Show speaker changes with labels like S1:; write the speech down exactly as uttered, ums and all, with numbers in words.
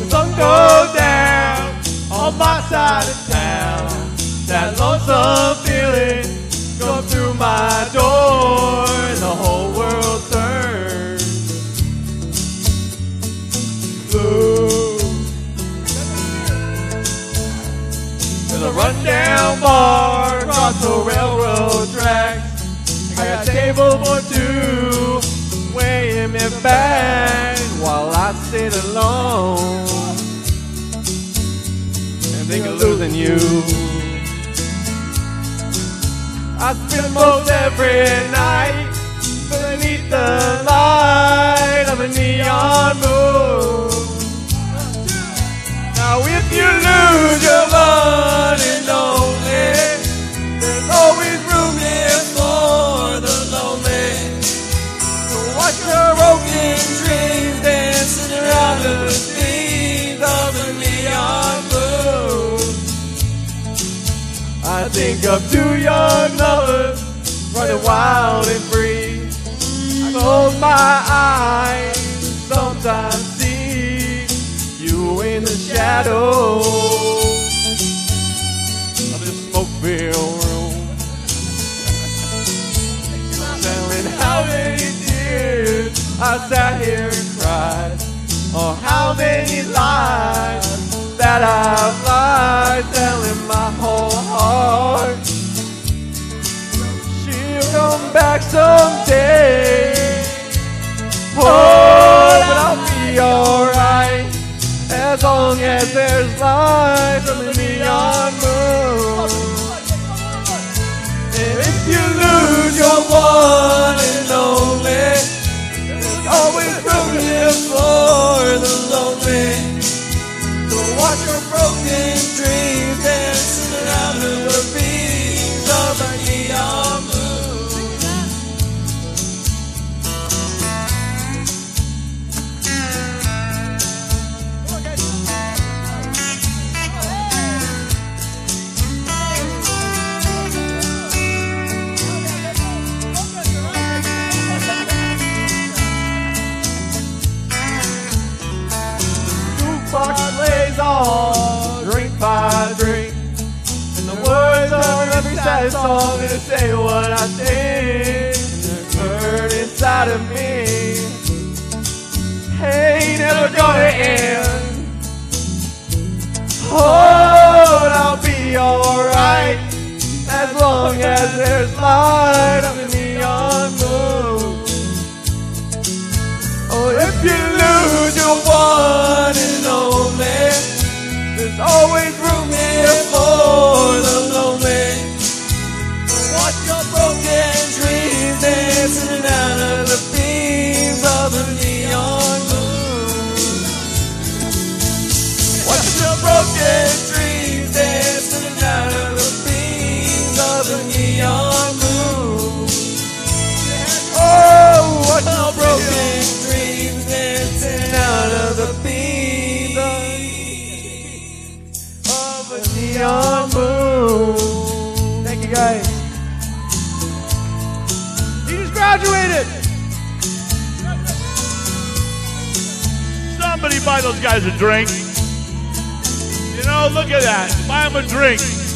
S1: sun goes down on my side of town, that lonesome feeling goes through my door, and the whole world turns blue. There's a rundown bar across the railroad tracks. I got a table for two, weighing me back while I sit alone and think of losing you. I spend most every night beneath the light of a neon moon. Now if you lose your one and only, there's always room here for the lonely. So watch your broken dreams dancing around the beams of the neon moon. I think of two young lovers running wild and free. I close my eyes, sometimes see you in the shadow of this smoke-filled room, telling how many tears I sat here and cried, or how many lies that I've lied, telling my whole heart she'll come back someday. Oh, but I'll be alright as long as there's light from the neon moon. And if you lose your one and only, there's always room here for the lonely. So watch your broken dreams dancing around the beams of the neon moon. Jukebox plays on, drink by drink, and the words of every sad song to say what I think, and they're heard inside of me. Hey, never gonna end. Oh, and I'll be alright as long as there's light on the neon moon. Oh, if you lose your one and only, there's always room here for the lonely. Watch your broken dreams dancing out of the beams of the neon moon. Watch your broken dreams dancing out of the beams of the neon moon. Oh, watch your broken dreams dancing out of the beams of a neon moon. Thank you, guys. He just graduated.
S2: Somebody buy those guys a drink. You know, look at that. Buy them a drink.